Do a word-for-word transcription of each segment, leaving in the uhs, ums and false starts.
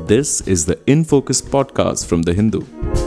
This is the In Focus podcast from The Hindu.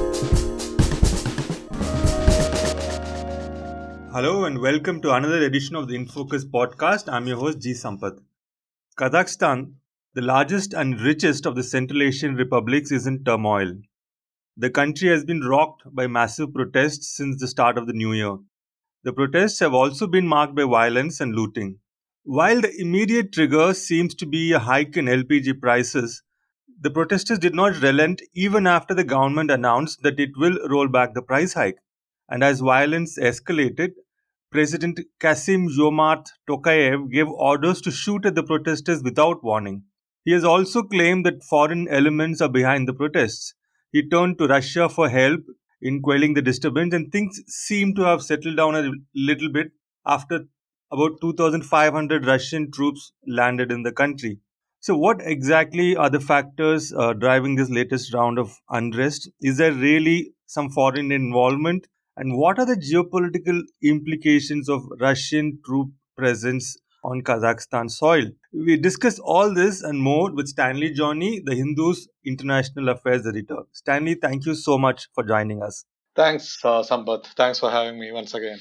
Hello and welcome to another edition of the In Focus podcast. I'm your host G. Sampath. Kazakhstan, the largest and richest of the Central Asian republics, is in turmoil. The country has been rocked by massive protests since the start of the new year. The protests have also been marked by violence and looting. While the immediate trigger seems to be a hike in L P G prices, the protesters did not relent even after the government announced that it will roll back the price hike. And as violence escalated, President Kasim Jomart Tokayev gave orders to shoot at the protesters without warning. He has also claimed that foreign elements are behind the protests. He turned to Russia for help in quelling the disturbance, and things seem to have settled down a little bit after about two thousand five hundred Russian troops landed in the country. So, what exactly are the factors uh, driving this latest round of unrest? Is there really some foreign involvement? And what are the geopolitical implications of Russian troop presence on Kazakhstan soil? We discuss all this and more with Stanley Johnny, the Hindu's international affairs editor. Stanley, thank you so much for joining us. Thanks, uh, Sampath. Thanks for having me once again.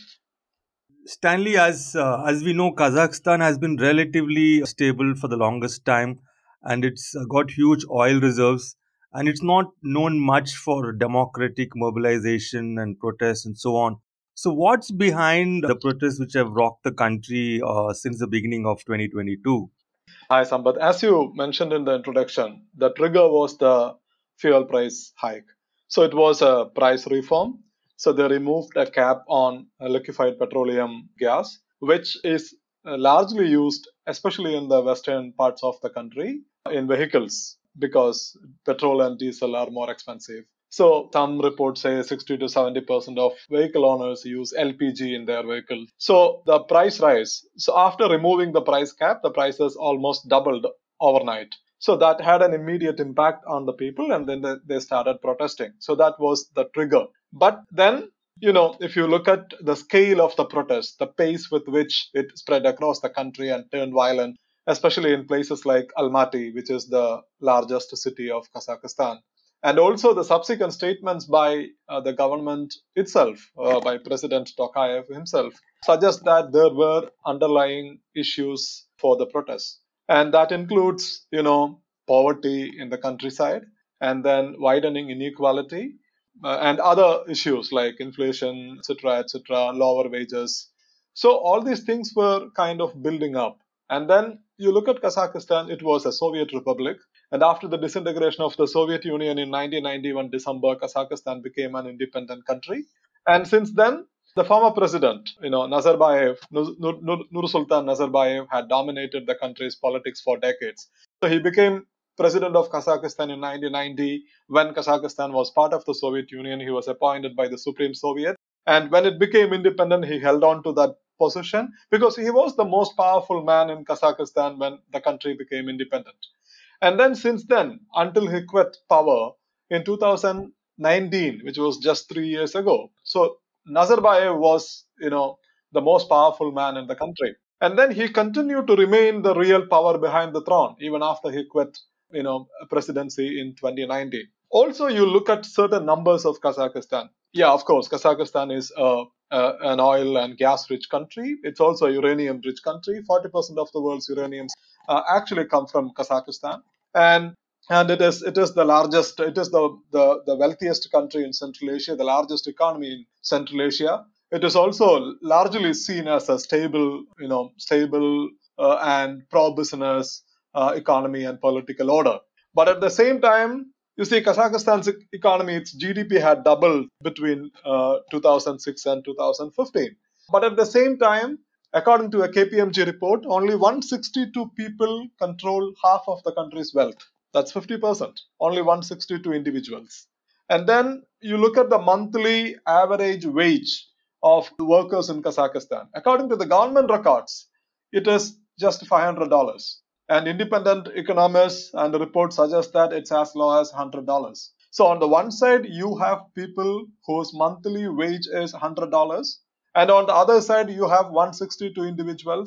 Stanley, as uh, as we know, Kazakhstan has been relatively stable for the longest time, and it's uh, got huge oil reserves, and it's not known much for democratic mobilization and protests and so on. So, what's behind the protests which have rocked the country uh, since the beginning of twenty twenty-two? Hi, Sampath. As you mentioned in the introduction, the trigger was the fuel price hike. So it was a price reform. So they removed a cap on liquefied petroleum gas, which is uh, largely used, especially in the western parts of the country, in vehicles because petrol and diesel are more expensive. So some reports say sixty to seventy percent of vehicle owners use L P G in their vehicle. So the price rise. So after removing the price cap, the prices almost doubled overnight. So that had an immediate impact on the people, and then they, they started protesting. So that was the trigger. But then, you know, if you look at the scale of the protest, the pace with which it spread across the country and turned violent, especially in places like Almaty, which is the largest city of Kazakhstan. And also the subsequent statements by uh, the government itself, uh, by President Tokayev himself, suggest that there were underlying issues for the protests. And that includes, you know, poverty in the countryside, and then widening inequality, uh, and other issues like inflation, et cetera, et cetera, lower wages. So all these things were kind of building up. And then you look at Kazakhstan, it was a Soviet republic. And after the disintegration of the Soviet Union in nineteen ninety-one December, Kazakhstan became an independent country. And since then, the former president, you know, Nazarbayev, Nur, Nur, Nursultan Nazarbayev, had dominated the country's politics for decades. So he became president of Kazakhstan in nineteen ninety. When Kazakhstan was part of the Soviet Union, he was appointed by the Supreme Soviet. And when it became independent, he held on to that position because he was the most powerful man in Kazakhstan when the country became independent. And then since then, until he quit power in two thousand nineteen, which was just three years ago. So Nazarbayev was, you know, the most powerful man in the country. And then he continued to remain the real power behind the throne, even after he quit, you know, presidency in twenty nineteen. Also, you look at certain numbers of Kazakhstan. Yeah, of course, Kazakhstan is uh, uh, an oil and gas rich country. It's also a uranium rich country. forty percent of the world's uranium uh, actually come from Kazakhstan. And and it is it is the largest, it is the, the the wealthiest country in Central Asia, the largest economy in Central Asia. It is also largely seen as a stable, you know, stable uh, and pro-business uh, economy and political order. But at the same time, you see, Kazakhstan's e- economy, its G D P had doubled between uh, two thousand six and two thousand fifteen. But at the same time, according to a K P M G report, only one hundred sixty-two people control half of the country's wealth. That's fifty percent. Only one hundred sixty-two individuals. And then you look at the monthly average wage of workers in Kazakhstan. According to the government records, it is just five hundred dollars. And independent economists and reports suggest that it's as low as one hundred dollars. So on the one side, you have people whose monthly wage is one hundred dollars. And on the other side, you have one hundred sixty-two individuals.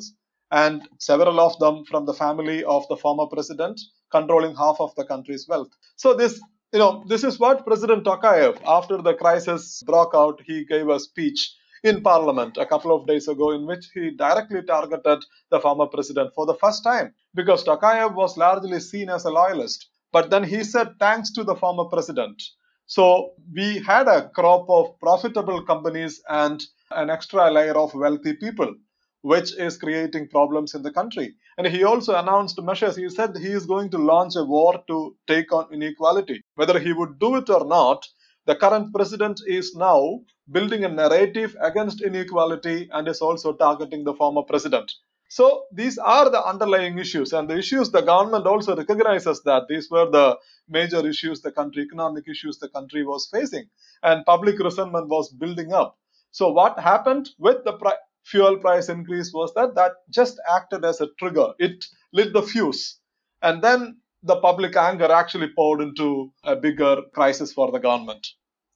and several of them from the family of the former president, controlling half of the country's wealth. So this, you know, this is what President Tokayev, after the crisis broke out, he gave a speech in parliament a couple of days ago in which he directly targeted the former president for the first time, because Tokayev was largely seen as a loyalist. But then he said thanks to the former president. So we had a crop of profitable companies and an extra layer of wealthy people, which is creating problems in the country. And he also announced measures. He said he is going to launch a war to take on inequality. Whether he would do it or not, the current president is now building a narrative against inequality and is also targeting the former president. So these are the underlying issues, and the issues the government also recognizes that these were the major issues the country, economic issues the country was facing, and public resentment was building up. So what happened with the pri- fuel price increase was that that just acted as a trigger. It lit the fuse, and then the public anger actually poured into a bigger crisis for the government.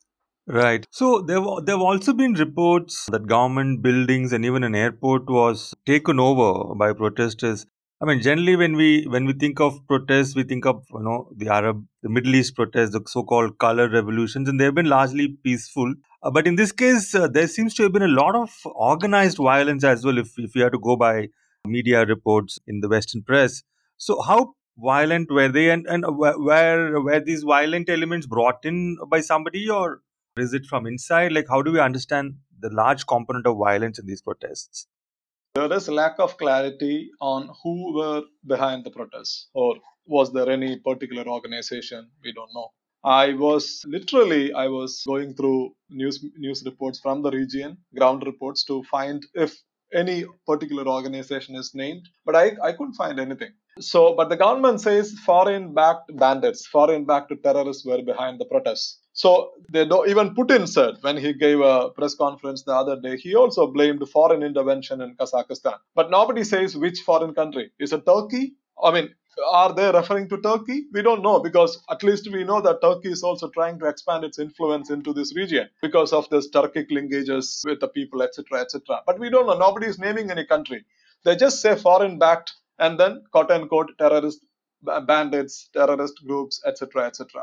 Right. So there wa- there have also been reports that government buildings and even an airport was taken over by protesters. I mean, generally when we when we think of protests, we think of you know the Arab, the Middle East protests, the so-called color revolutions, and they've been largely peaceful. Uh, but in this case, uh, there seems to have been a lot of organized violence as well. If if you have to go by media reports in the Western press, so how violent were they, and and were were were these violent elements brought in by somebody, or is it from inside? Like, how do we understand the large component of violence in these protests? There is lack of clarity on who were behind the protests, or was there any particular organization? We don't know. I was literally I was going through news news reports from the region, ground reports, to find if any particular organization is named, but I, I couldn't find anything. So, but the government says foreign backed bandits, foreign backed terrorists were behind the protests. So they don't, even Putin said when he gave a press conference the other day, he also blamed foreign intervention in Kazakhstan. But nobody says which foreign country. Is it Turkey? I mean, are they referring to Turkey? We don't know, because at least we know that Turkey is also trying to expand its influence into this region because of this Turkic linkages with the people, et cetera, et cetera. But we don't know. Nobody is naming any country. They just say foreign backed and then quote unquote terrorist bandits, terrorist groups, et cetera, et cetera.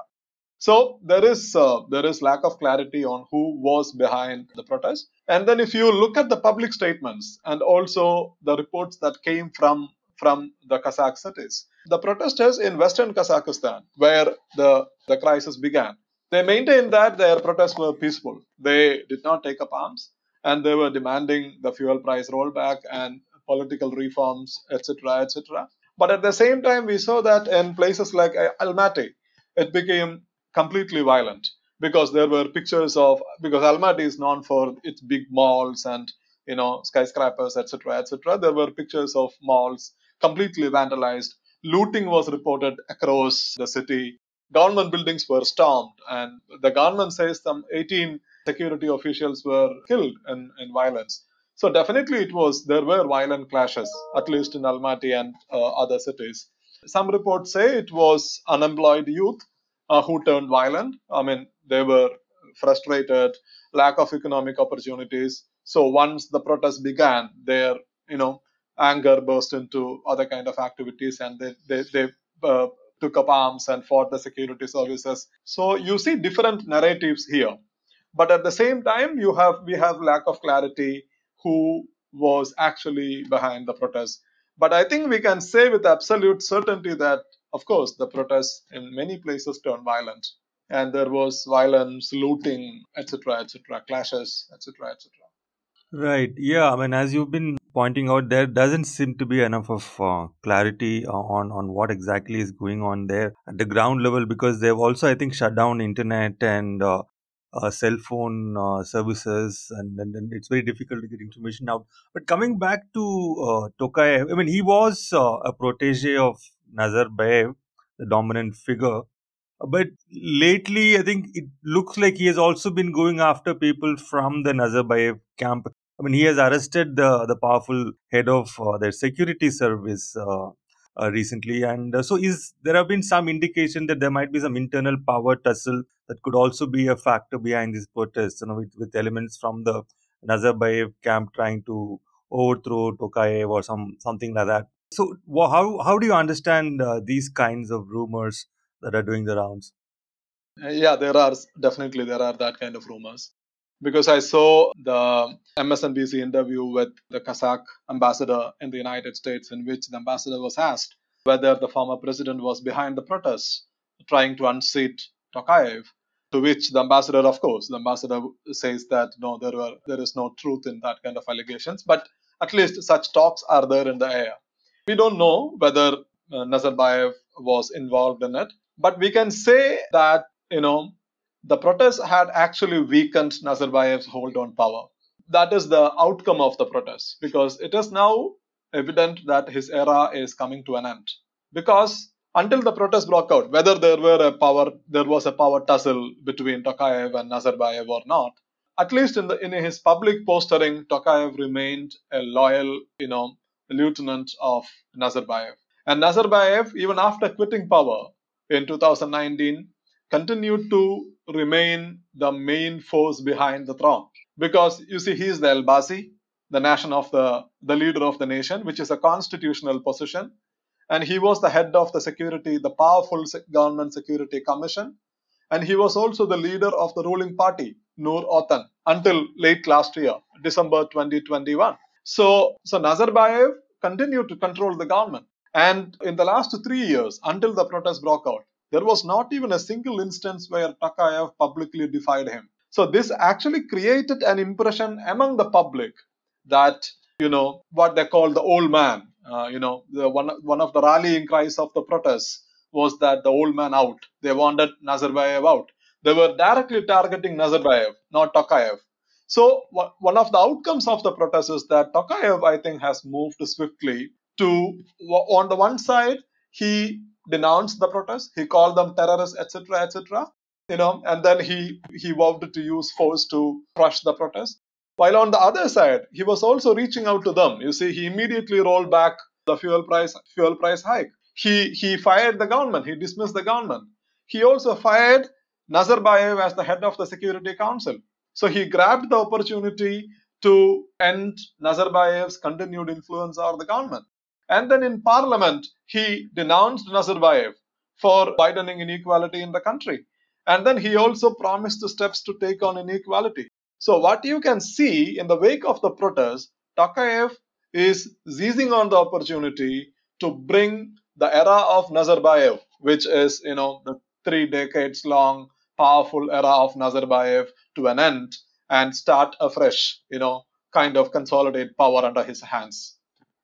So there is uh, there is lack of clarity on who was behind the protest. And then if you look at the public statements and also the reports that came from from the Kazakh cities, the protesters in western Kazakhstan, where the the crisis began, they maintained that their protests were peaceful. They did not take up arms, and they were demanding the fuel price rollback and political reforms, et cetera, et cetera. But at the same time, we saw that in places like uh, Almaty, it became completely violent, because there were pictures of, because Almaty is known for its big malls and you know skyscrapers, et cetera, et cetera. There were pictures of malls completely vandalized. Looting was reported across the city. Government buildings were stormed, and the government says some eighteen security officials were killed in, in violence. So definitely, it was there were violent clashes, at least in Almaty and uh, other cities. Some reports say it was unemployed youth uh, who turned violent. I mean, they were frustrated, lack of economic opportunities. So once the protest began, their you know anger burst into other kind of activities, and they they, they uh, took up arms and fought the security services. So you see different narratives here, but at the same time, you have we have lack of clarity who was actually behind the protest. But I think we can say with absolute certainty that, of course, the protests in many places turned violent, and there was violence, looting, et cetera, et cetera, clashes, et cetera, et cetera. Right. Yeah. I mean, as you've been pointing out, there doesn't seem to be enough of uh, clarity on on what exactly is going on there at the ground level, because they've also, I think, shut down internet and uh, uh, cell phone uh, services, and, and, and it's very difficult to get information out. But coming back to uh, Tokayev, I mean, he was uh, a protege of Nazarbayev, the dominant figure. But lately, I think it looks like he has also been going after people from the Nazarbayev camp. I mean, he has arrested the the powerful head of uh, their security service uh, uh, recently, and uh, so is there have been some indication that there might be some internal power tussle that could also be a factor behind these protests. You know, with, with elements from the Nazarbayev camp trying to overthrow Tokayev or some something like that. So, wha- how how do you understand uh, these kinds of rumors that are doing the rounds? Uh, Yeah, there are definitely there are that kind of rumors because I saw the M S N B C interview with the Kazakh ambassador in the United States, in which the ambassador was asked whether the former president was behind the protests trying to unseat Tokayev. To which the ambassador, of course, the ambassador says that no, there were there is no truth in that kind of allegations, but at least such talks are there in the air. We don't know whether uh, Nazarbayev was involved in it, but we can say that you know the protests had actually weakened Nazarbayev's hold on power. That is the outcome of the protests because it is now evident that his era is coming to an end. Because until the protests broke out, whether there were a power, there was a power tussle between Tokayev and Nazarbayev or not, at least in the in his public posturing, Tokayev remained a loyal, you know, lieutenant of Nazarbayev. And Nazarbayev, even after quitting power in two thousand nineteen, continued to remain the main force behind the throne. Because you see, he is the Elbasi, the nation of the, the leader of the nation, which is a constitutional position. And he was the head of the security, the powerful government security commission. And he was also the leader of the ruling party, Nur Otan, until late last year, December twenty twenty-one. So, so Nazarbayev continued to control the government. And in the last three years, until the protests broke out, there was not even a single instance where Tokayev publicly defied him. So this actually created an impression among the public that, you know, what they call the old man, uh, you know, the one, one of the rallying cries of the protests was that the old man out. They wanted Nazarbayev out. They were directly targeting Nazarbayev, not Tokayev. So one of the outcomes of the protest is that Tokayev, I think, has moved swiftly to, on the one side, he denounced the protests, he called them terrorists, et cetera, et cetera. You know, and then he he vowed to use force to crush the protests. While on the other side, he was also reaching out to them. You see, he immediately rolled back the fuel price fuel price hike. He he fired the government. He dismissed the government. He also fired Nazarbayev as the head of the Security Council. So he grabbed the opportunity to end Nazarbayev's continued influence over the government. And then in parliament, he denounced Nazarbayev for widening inequality in the country. And then he also promised the steps to take on inequality. So what you can see in the wake of the protests, Tokayev is seizing on the opportunity to bring the era of Nazarbayev, which is, you know, the three decades long powerful era of Nazarbayev, to an end and start afresh, you know, kind of consolidate power under his hands.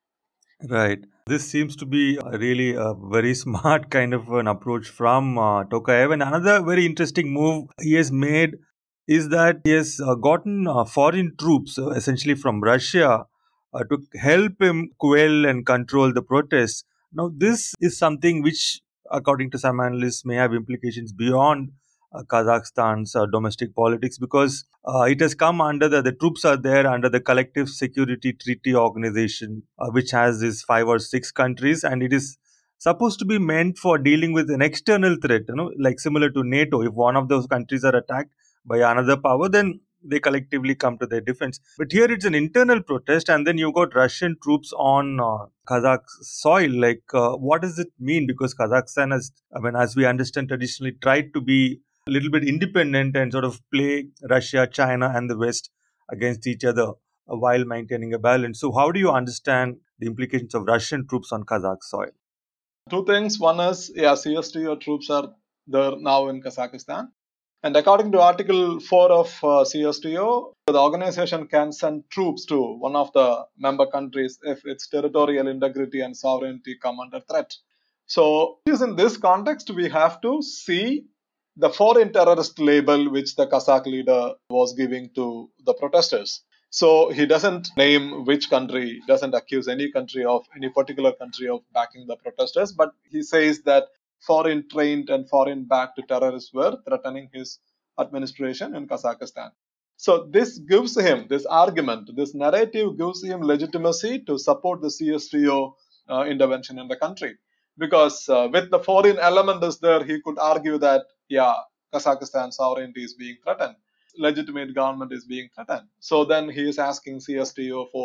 Right. This seems to be a really a very smart kind of an approach from uh, Tokayev. And another very interesting move he has made is that he has uh, gotten uh, foreign troops, uh, essentially from Russia, uh, to help him quell and control the protests. Now, this is something which, according to some analysts, may have implications beyond uh, Kazakhstan's uh, domestic politics because uh, it has come under the, the troops are there under the Collective Security Treaty Organization, uh, which has these five or six countries, and it is supposed to be meant for dealing with an external threat, you know, like similar to NATO. If one of those countries are attacked by another power, then they collectively come to their defense. But here it's an internal protest, and then you got Russian troops on uh, Kazakh soil. Like, uh, what does it mean? Because Kazakhstan has, I mean, as we understand, traditionally tried to be a little bit independent and sort of play Russia, China, and the West against each other uh, while maintaining a balance. So, how do you understand the implications of Russian troops on Kazakh soil? Two things. One is, yeah, C S T O troops are there now in Kazakhstan. And according to Article four of uh, C S T O, the organization can send troops to one of the member countries if its territorial integrity and sovereignty come under threat. So, in this context, we have to see the foreign terrorist label which the Kazakh leader was giving to the protesters. So he doesn't name which country, doesn't accuse any country of any particular country of backing the protesters, but he says that foreign trained and foreign backed terrorists were threatening his administration in Kazakhstan. So this gives him, this argument, this narrative gives him legitimacy to support the C S T O uh, intervention in the country. Because uh, with the foreign element is there, he could argue that, yeah, Kazakhstan's sovereignty is being threatened, legitimate government is being threatened. So then he is asking C S T O for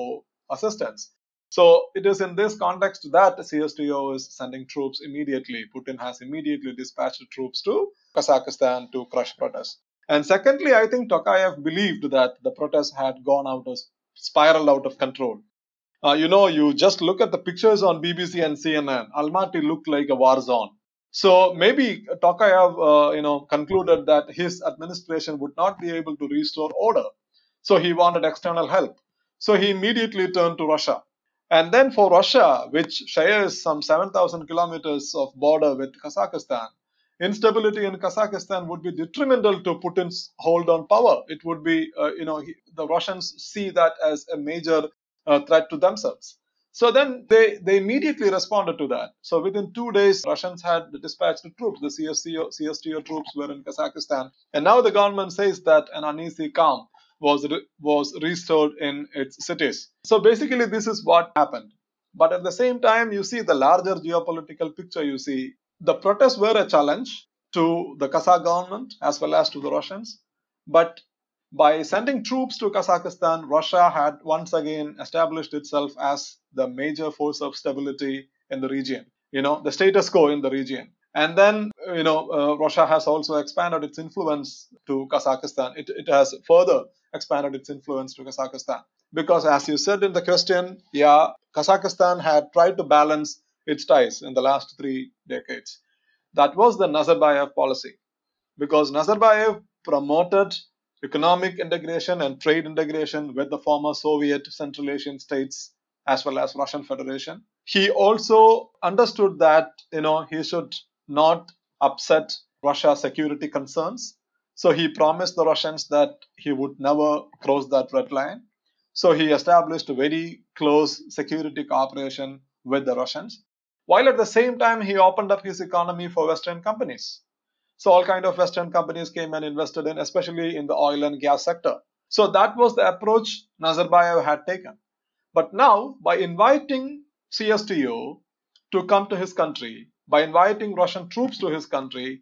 assistance. So it is in this context that C S T O is sending troops immediately. Putin has immediately dispatched troops to Kazakhstan to crush protests. And secondly, I think Tokayev believed that the protests had gone out of spiraled out of control. Uh, you know, you just look at the pictures on B B C and C N N. Almaty looked like a war zone. So maybe Tokayev, uh, you know, concluded that his administration would not be able to restore order. So he wanted external help. So he immediately turned to Russia. And then for Russia, which shares some seven thousand kilometers of border with Kazakhstan, instability in Kazakhstan would be detrimental to Putin's hold on power. It would be, uh, you know, he, the Russians see that as a major uh, threat to themselves. So then they, they immediately responded to that. So within two days, Russians had dispatched troops. The C S T O, C S T O troops were in Kazakhstan. And now the government says that an uneasy calm was, re- was restored in its cities. So basically, this is what happened. But at the same time, you see the larger geopolitical picture. You see the protests were a challenge to the Kazakh government as well as to the Russians. But by sending troops to Kazakhstan, Russia had once again established itself as the major force of stability in the region, you know, the status quo in the region. And then, you know, uh, Russia has also expanded its influence to Kazakhstan. It, it has further expanded its influence to Kazakhstan. Because as you said in the question, yeah, Kazakhstan had tried to balance its ties in the last three decades. That was the Nazarbayev policy. Because Nazarbayev promoted economic integration and trade integration with the former Soviet Central Asian states as well as Russian Federation. He also understood that, you know, he should not upset Russia's security concerns. So he promised the Russians that he would never cross that red line. So he established a very close security cooperation with the Russians, while at the same time he opened up his economy for Western companies. So all kind of Western companies came and invested in, especially in the oil and gas sector. So that was the approach Nazarbayev had taken. But now, by inviting C S T O to come to his country, by inviting Russian troops to his country,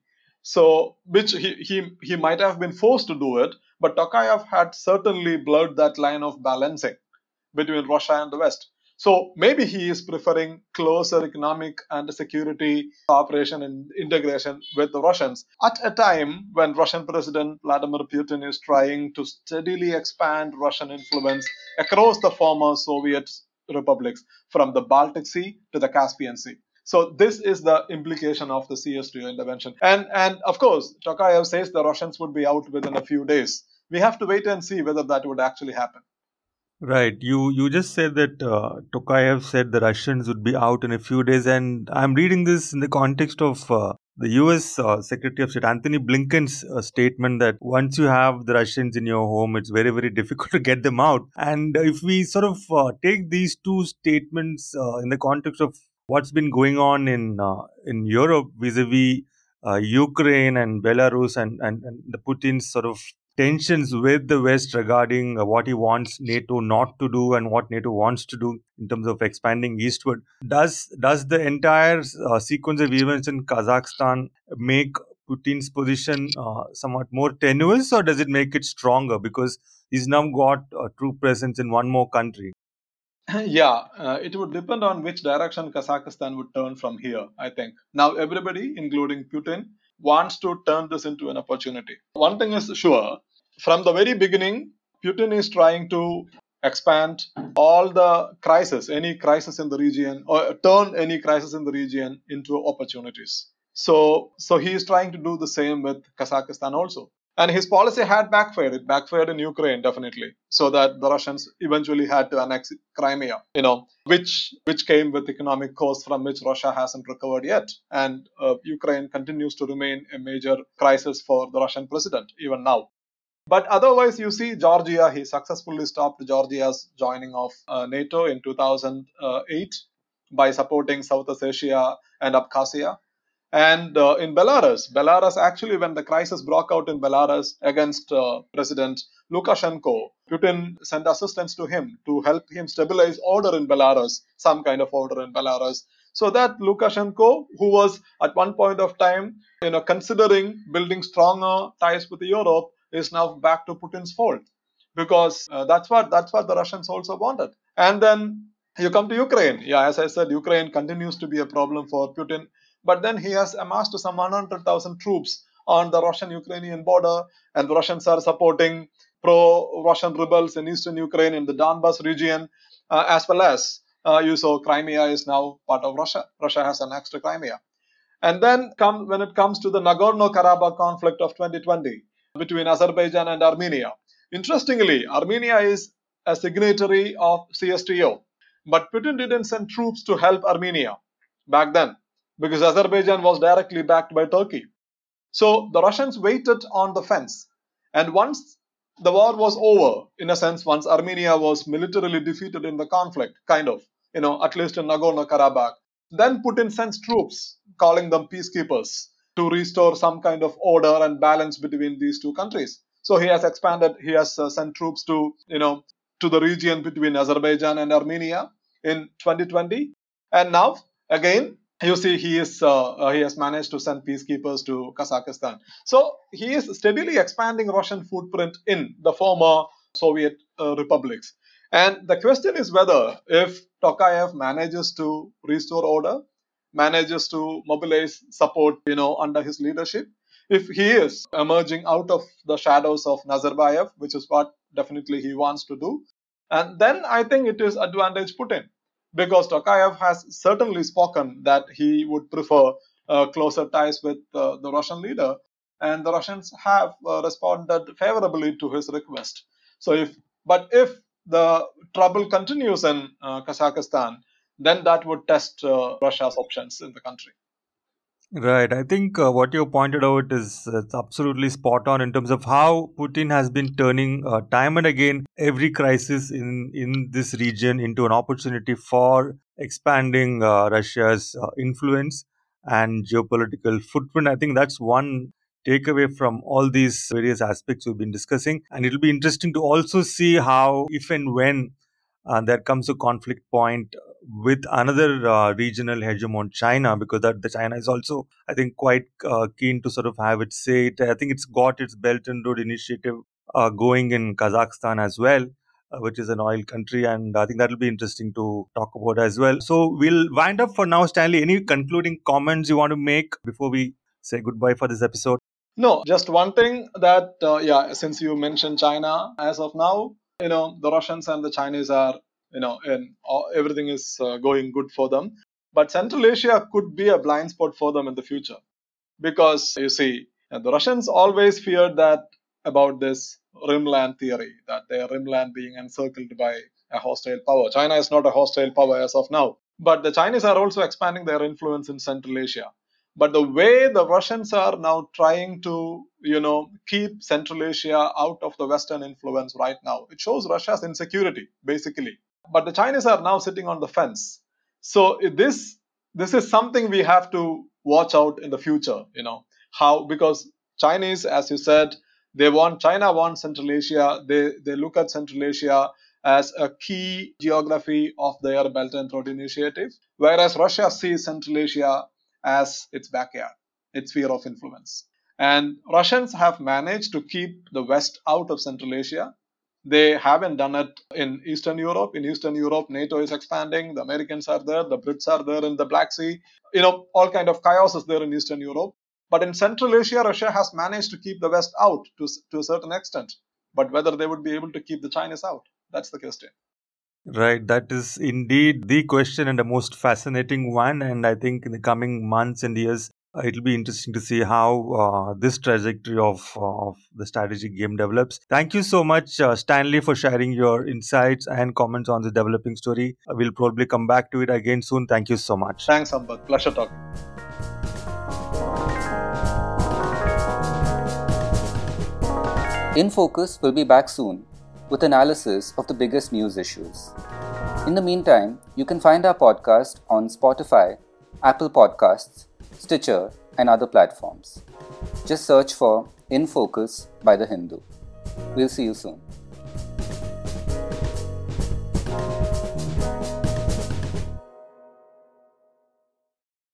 so which he, he, he might have been forced to do it, but Tokayev had certainly blurred that line of balancing between Russia and the West. So maybe he is preferring closer economic and security cooperation and integration with the Russians at a time when Russian President Vladimir Putin is trying to steadily expand Russian influence across the former Soviet republics from the Baltic Sea to the Caspian Sea. So this is the implication of the C S T O intervention. And, and of course, Tokayev says the Russians would be out within a few days. We have to wait and see whether that would actually happen. Right. You you just said that uh, Tokayev said the Russians would be out in a few days, and I'm reading this in the context of uh, the U S uh, Secretary of State Antony Blinken's uh, statement that once you have the Russians in your home, it's very very difficult to get them out. And if we sort of uh, take these two statements uh, in the context of what's been going on in uh, in Europe vis-a-vis uh, Ukraine and Belarus and, and and the Putin's sort of tensions with the West regarding uh, what he wants NATO not to do and what NATO wants to do in terms of expanding eastward. Does does the entire uh, sequence of events in Kazakhstan make Putin's position uh, somewhat more tenuous, or does it make it stronger because he's now got a true presence in one more country? Yeah, uh, it would depend on which direction Kazakhstan would turn from here, I think. Now, everybody, including Putin, wants to turn this into an opportunity. One thing is sure, from the very beginning, Putin is trying to expand all the crisis, any crisis in the region, or turn any crisis in the region into opportunities. So, so he is trying to do the same with Kazakhstan also. And his policy had backfired. It backfired in Ukraine, definitely, so that the Russians eventually had to annex Crimea, you know, which which came with economic costs from which Russia hasn't recovered yet. And uh, Ukraine continues to remain a major crisis for the Russian president, even now. But otherwise, you see Georgia, he successfully stopped Georgia's joining of uh, NATO in two thousand eight by supporting Southeast Asia and Abkhazia. And uh, in Belarus, Belarus actually, when the crisis broke out in Belarus against uh, President Lukashenko, Putin sent assistance to him to help him stabilize order in Belarus, some kind of order in Belarus, so that Lukashenko, who was at one point of time, you know, considering building stronger ties with Europe, is now back to Putin's fold, because uh, that's what that's what the Russians also wanted. And then you come to Ukraine. Yeah, as I said, Ukraine continues to be a problem for Putin. But then he has amassed some one hundred thousand troops on the Russian-Ukrainian border, and the Russians are supporting pro-Russian rebels in eastern Ukraine in the Donbas region, uh, as well as uh, you saw Crimea is now part of Russia. Russia has annexed Crimea. And then come when it comes to the Nagorno-Karabakh conflict of twenty twenty between Azerbaijan and Armenia. Interestingly, Armenia is a signatory of C S T O, but Putin didn't send troops to help Armenia back then because Azerbaijan was directly backed by Turkey. So the Russians waited on the fence. And once the war was over, in a sense, once Armenia was militarily defeated in the conflict, kind of, you know, at least in Nagorno-Karabakh, then Putin sends troops, calling them peacekeepers, to restore some kind of order and balance between these two countries. So he has expanded, he has uh, sent troops to, you know, to the region between Azerbaijan and Armenia in twenty twenty. And now, again, you see he is uh, uh, he has managed to send peacekeepers to Kazakhstan. So he is steadily expanding Russian footprint in the former Soviet uh, republics. And the question is whether if Tokayev manages to restore order, manages to mobilize support, you know, under his leadership, if he is emerging out of the shadows of Nazarbayev, which is what definitely he wants to do, and then I think it is advantage Putin. Because Tokayev has certainly spoken that he would prefer uh, closer ties with uh, the Russian leader, and the Russians have uh, responded favorably to his request. So, if but if the trouble continues in uh, Kazakhstan, then that would test uh, Russia's options in the country. Right. I think uh, what you pointed out is uh, it's absolutely spot on in terms of how Putin has been turning uh, time and again every crisis in, in this region into an opportunity for expanding uh, Russia's uh, influence and geopolitical footprint. I think that's one takeaway from all these various aspects we've been discussing. And it'll be interesting to also see how, if and when uh, there comes a conflict point with another uh, regional hegemon, China, because that the China is also, I think, quite uh, keen to sort of have its say. I think it's got its Belt and Road initiative uh, going in Kazakhstan as well, uh, which is an oil country, and I think that'll be interesting to talk about as well. So we'll wind up for now. Stanley, any concluding comments you want to make before we say goodbye for this episode? No, just one thing that, uh, yeah, since you mentioned China, as of now, you know, the Russians and the Chinese are, you know, in, uh, everything is uh, going good for them. But Central Asia could be a blind spot for them in the future. Because, you see, uh, the Russians always feared that about this rimland theory, that their rimland being encircled by a hostile power. China is not a hostile power as of now. But the Chinese are also expanding their influence in Central Asia. But the way the Russians are now trying to, you know, keep Central Asia out of the Western influence right now, it shows Russia's insecurity, basically. But the Chinese are now sitting on the fence. So this this is something we have to watch out in the future, you know, how, because Chinese, as you said, they want, China wants Central Asia. They, they look at Central Asia as a key geography of their Belt and Road initiative, whereas Russia sees Central Asia as its backyard, its sphere of influence. And Russians have managed to keep the West out of Central Asia. They haven't done it in Eastern Europe. In Eastern Europe, NATO is expanding. The Americans are there. The Brits are there in the Black Sea. You know, all kind of chaos is there in Eastern Europe. But in Central Asia, Russia has managed to keep the West out to, to a certain extent. But whether they would be able to keep the Chinese out, that's the question. Right, that is indeed the question and the most fascinating one. And I think in the coming months and years, uh, it'll be interesting to see how uh, this trajectory of, uh, of the strategic game develops. Thank you so much, uh, Stanley, for sharing your insights and comments on the developing story. Uh, we'll probably come back to it again soon. Thank you so much. Thanks, Sampath. Pleasure talking. In Focus will be back soon with analysis of the biggest news issues. In the meantime, you can find our podcast on Spotify, Apple Podcasts, Stitcher, and other platforms. Just search for In Focus by The Hindu. We'll see you soon.